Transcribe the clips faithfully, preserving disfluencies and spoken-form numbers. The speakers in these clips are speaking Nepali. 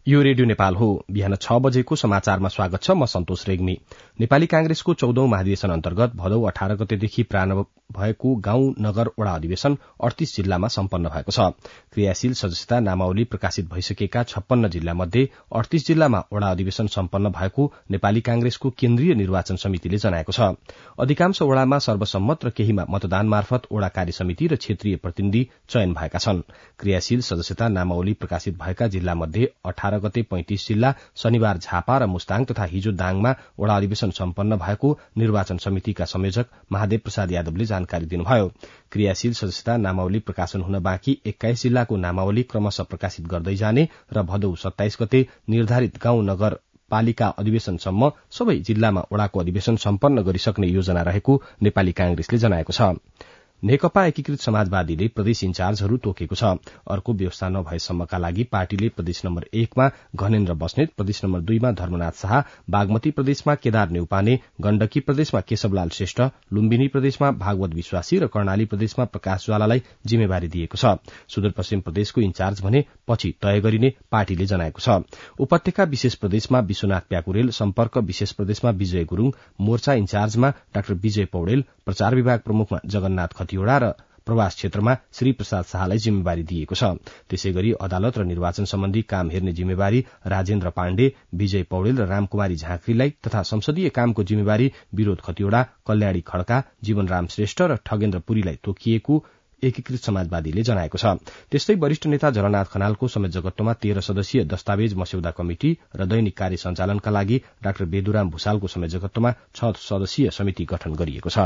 यो रेडियो नेपाल हो। बिहान छ बजेको समाचारमा स्वागत छ। म सन्तोष रेग्मी। नेपाली कांग्रेसको चौधौं महाधिवेशन अन्तर्गत भदौ अठार गतेदेखि प्रारम्भ भएको गाउँ नगर वडा अधिवेशन अडतीस जिल्लामा सम्पन्न भएको छ। क्रियाशील सदस्यता नामावली प्रकाशित भइसकेका छप्पन्न जिल्ला मध्ये अडतीस जिल्लामा वडा अधिवेशन सम्पन्न भएको नेपाली कांग्रेसको केन्द्रीय निर्वाचन समितिले जनाएको छ। अधिकांश वडामा सर्वसम्मत र केहीमा मतदान मार्फत वडा कार्य समिति र क्षेत्रीय प्रतिनिधि चयन भएका छन्। क्रियाशील सदस्यता नामावली प्रकाशित भएका जिल्ला मध्ये अठार गते पैंतिस जिल्ला, शनिबार झापा र मुस्ताङ तथा हिजो दाङमा वडा अधिवेशन सम्पन्न भएको निर्वाचन समितिका संयोजक महादेव प्रसाद यादवले जानकारी दिनुभयो। क्रियाशील सदस्यता नामावली प्रकाशन हुन बाँकी एक्काइस जिल्लाको नामावली क्रमशः प्रकाशित गर्दै जाने र भदौ सत्ताइस गते निर्धारित गाउँ नगर पालिका अधिवेशनसम्म सबै जिल्लामा वडाको अधिवेशन सम्पन्न गरिसक्ने योजना रहेको नेपाली कांग्रेसले जनाएको छ। नेकपा एकीकृत समाजवादीले प्रदेश इन्चार्जहरू तोकेको छ। अर्को व्यवस्था नभएसम्मका लागि पार्टीले प्रदेश नम्बर एकमा घनेन्द्र बस्नेत, प्रदेश नम्बर दुईमा धर्मनाथ शाह, बागमती प्रदेशमा केदार नेउपाने, गण्डकी प्रदेशमा केशवलाल श्रेष्ठ, लुम्बिनी प्रदेशमा भागवत विश्वासी र कर्णाली प्रदेशमा प्रकाश ज्वालालाई जिम्मेवारी दिएको छ। सुदूरपश्चिम प्रदेशको इन्चार्ज भने पछि तय गरिने पार्टीले जनाएको छ। उपत्यका विशेष प्रदेशमा विश्वनाथ प्याकुरेल, सम्पर्क विशेष प्रदेशमा विजय गुरूङ, मोर्चा इन्चार्जमा डाक्टर विजय पौडेल, प्रचार विभाग प्रमुखमा जगन्नाथ खतिवड़ा र प्रवास क्षेत्रमा श्री प्रसाद शाहलाई जिम्मेवारी दिएको छ। त्यसैगरी अदालत र निर्वाचन सम्बन्धी काम हेर्ने जिम्मेवारी राजेन्द्र पाण्डे, विजय पौडेल र रामकुमारी झाँक्रीलाई तथा संसदीय कामको जिम्मेवारी विरोध खतिवड़ा, कल्याणी खड्का, जीवनराम श्रेष्ठ र ठगेन्द्र पुरीलाई तोकिएको एकीकृत समाजवादीले जनाएको छ। त्यस्तै वरिष्ठ नेता जलनाथ खनालको संयोजकत्वमा तेह्र सदस्यीय दस्तावेज मस्यौदा कमिटी र दैनिक कार्य सञ्चालनका लागि डाक्टर बेदुराम भूषालको संयोजकत्वमा छ सदस्यीय समिति गठन गरिएको छ।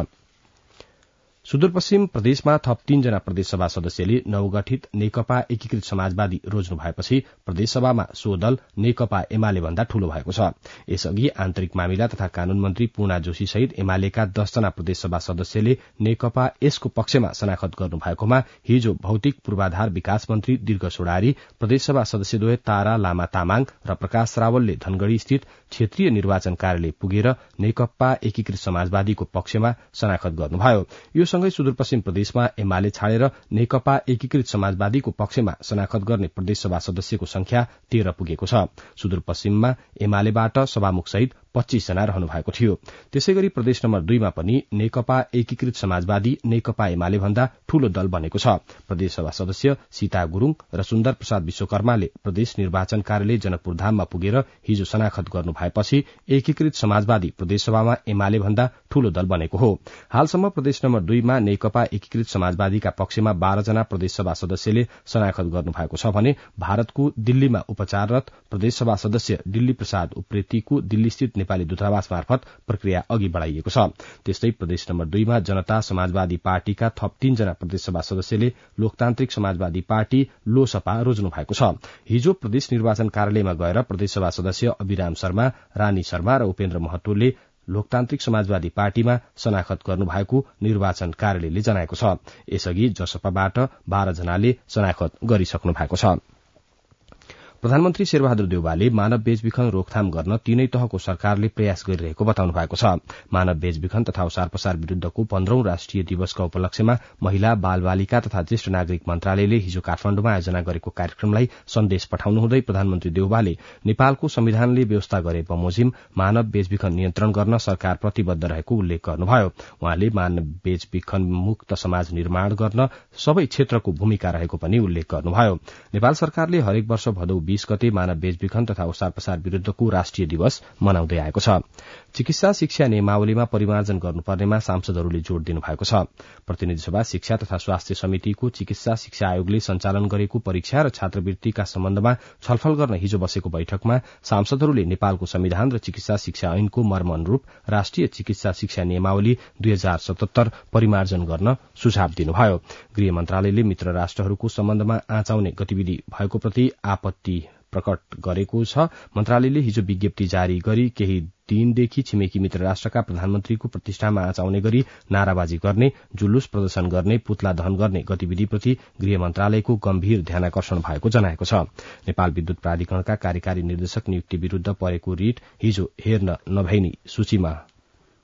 सुदूरपश्चिम प्रदेशमा थप तीनजना प्रदेशसभा सदस्यले नवगठित नेकपा एकीकृत समाजवादी रोज्नु भएपछि प्रदेशसभामा सो दल नेकपा एमाले भन्दा ठूलो भएको छ। यसअघि आन्तरिक मामिला तथा कानून मन्त्री पूर्णा जोशी सहित एमालेका दसजना प्रदेशसभा सदस्यले नेकपा यसको पक्षमा शनाखत गर्नु भएकोमा हिजो भौतिक पूर्वाधार विकास मन्त्री दीर्घ सोडारी, प्रदेशसभा सदस्यद्वय तारा लामा तामाङ र प्रकाश रावलले धनगढ़ी स्थित क्षेत्रीय निर्वाचन कार्यालय पुगेर नेकपा एकीकृत समाजवादीको पक्षमा शनाखत गर्नुभयो। यो सँगै सुदूरपश्चिम प्रदेशमा एमाले छाडेर नेकपा एकीकृत समाजवादीको पक्षमा शनाखत गर्ने प्रदेशसभा सदस्यको संख्या तेह्र पुगेको छ। सुदूरपश्चिममा एमालेबाट सभामुख सहित पच्चीस जना रहनु भएको थियो। त्यसैगरी प्रदेश नम्बर दुईमा पनि नेकपा एकीकृत समाजवादी नेकपा एमाले भन्दा ठूलो दल बनेको छ। प्रदेशसभा सदस्य सीता गुरूङ र सुन्दर प्रसाद विश्वकर्माले प्रदेश निर्वाचन कार्यालय जनकपुर धाममा पुगेर हिजो शनाखत गर्नु भएपछि एकीकृत समाजवादी प्रदेशसभामा एमाले भन्दा ठूलो दल बनेको हो। हालसम्म प्रदेश नम्बर दुईमा नेकपा एकीकृत समाजवादीका पक्षमा बाह्र जना प्रदेशसभा सदस्यले शनाखत गर्नु भएको छ भने भारतको दिल्लीमा उपचाररत प्रदेशसभा सदस्य दिल्ली प्रसाद उप्रेतीको दिल्लीस्थित नेपाली दूतावास मार्फत प्रक्रिया अघि बढ़ाइएको छ। त्यस्तै प्रदेश नम्बर दुईमा जनता समाजवादी पार्टीका थप तीनजना प्रदेशसभा सदस्यले लोकतान्त्रिक समाजवादी पार्टी लोसपा रोज्नु भएको छ। हिजो प्रदेश निर्वाचन कार्यालयमा गएर प्रदेशसभा सदस्य अभिराम शर्मा, रानी शर्मा र उपेन्द्र महतोले लोकतान्त्रिक समाजवादी पार्टीमा शनाखत गर्नुभएको निर्वाचन कार्यालयले जनाएको छ। यसअघि जसपाबाट बाह्र जनाले शनाखत गरिसक्नु भएको छ। प्रधानमन्त्री शेरबहादुर देउवाले मानव बेचबिखन रोकथाम गर्न तीनै तहको सरकारले प्रयास गरिरहेको बताउनु भएको छ। मानव बेचबिखन तथा ओसार पसार विरूद्धको पन्ध्रौं राष्ट्रिय दिवसका उपलक्ष्यमा महिला, बाल बालिका तथा ज्येष्ठ नागरिक मन्त्रालयले हिजो काठमाण्डुमा आयोजना गरेको कार्यक्रमलाई सन्देश पठाउनुहुँदै प्रधानमन्त्री देउवाले नेपालको संविधानले व्यवस्था गरे बमोजिम मानव बेचबिखन नियन्त्रण गर्न सरकार प्रतिबद्ध रहेको उल्लेख गर्नुभयो। उहाँले मानव बेचबिखन मुक्त समाज निर्माण गर्न सबै क्षेत्रको भूमिका रहेको पनि उल्लेख गर्नुभयो। नेपाल सरकारले हरेक वर्ष भदौ बीस गते मानव बेचबिखन तथा ओसार पसार विरूद्धको राष्ट्रिय दिवस मनाउँदै आएको छ। चिकित्सा शिक्षा नियमावलीमा परिमार्जन गर्नुपर्नेमा सांसदहरूले जोड़ दिनु भएको छ। प्रतिनिधि सभा शिक्षा तथा स्वास्थ्य समितिको चिकित्सा शिक्षा आयोगले सञ्चालन गरेको परीक्षा र छात्रवृत्तिका सम्बन्धमा छलफल गर्न हिजो बसेको बैठकमा सांसदहरूले नेपालको संविधान र चिकित्सा शिक्षा ऐनको मर्म अनुरूप राष्ट्रिय चिकित्सा शिक्षा नियमावली दुई हजार सतहत्तर परिमार्जन गर्न सुझाव दिनुभयो। गृह मन्त्रालयले मित्र राष्ट्रहरूको सम्बन्धमा आँचाउने गतिविधि भएको प्रति आपत्ति प्रकट गरेको छ। मन्त्रालयले हिजो विज्ञप्ति जारी गरी केही दिनदेखि छिमेकी मित्र राष्ट्रका प्रधानमन्त्रीको प्रतिष्ठामा आँचाउने गरी नाराबाजी गर्ने, जुलुस प्रदर्शन गर्ने, पुतला दहन गर्ने गतिविधिप्रति गृह मन्त्रालयको गम्भीर ध्यानाकर्षण भएको जनाएको छ। नेपाल विद्युत प्राधिकरणका कार्यकारी निर्देशक नियुक्ति विरूद्ध परेको रिट हिजो हेर्न नभइने सूचीमा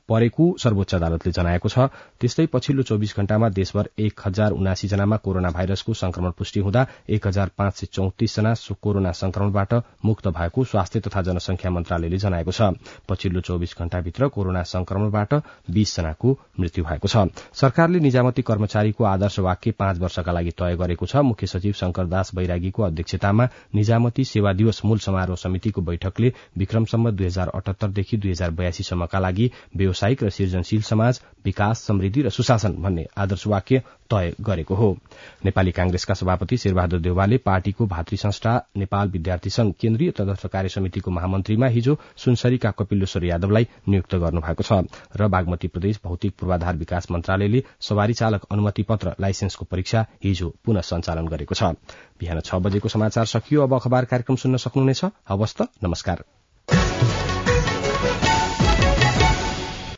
परेको सर्वोच्च अदालतले जनाएको छ। त्यस्तै पछिल्लो चौबिस घण्टामा देशभर एक हजार उनासी जनामा कोरोना भाइरसको संक्रमण पुष्टि हुँदा एक हजार पाँच सय चौतिस जना कोरोना संक्रमणबाट मुक्त भएको स्वास्थ्य तथा जनसंख्या मन्त्रालयले जनाएको छ। पछिल्लो चौबिस घण्टाभित्र कोरोना संक्रमणबाट बीस जनाको मृत्यु भएको छ। सरकारले निजामती कर्मचारीको आदर्श वाक्य पाँच वर्षका लागि तय गरेको छ। मुख्य सचिव शंकरदास बैरागीको अध्यक्षतामा निजामती सेवा दिवस मूल समारोह समितिको बैठकले विक्रमसम्म दुई हजार अठहत्तरदेखि दुई हजार बयासी सम्मका लागि व्यावसायिक र सृजनशील समाज, विकास, समृद्धि र सुशासन भन्ने आदर्श वाक्य तय गरेको हो। नेपाली कांग्रेसका सभापति शेरबहादुर देउवाले पार्टीको भातृ संस्था नेपाल विद्यार्थी संघ केन्द्रीय तटस्थ कार्य समितिको महामन्त्रीमा हिजो सुनसरीका कपिलेश्वर यादवलाई नियुक्त गर्नुभएको छ र बागमती प्रदेश भौतिक पूर्वाधार विकास मन्त्रालयले सवारी चालक अनुमति पत्र लाइसेन्सको परीक्षा हिजो पुनः सञ्चालन गरेको छ। बिहान छ बजेको समाचार सकियो। अब अखबार कार्यक्रम सुन्न सक्नुहुनेछ। हवस् त, नमस्कार।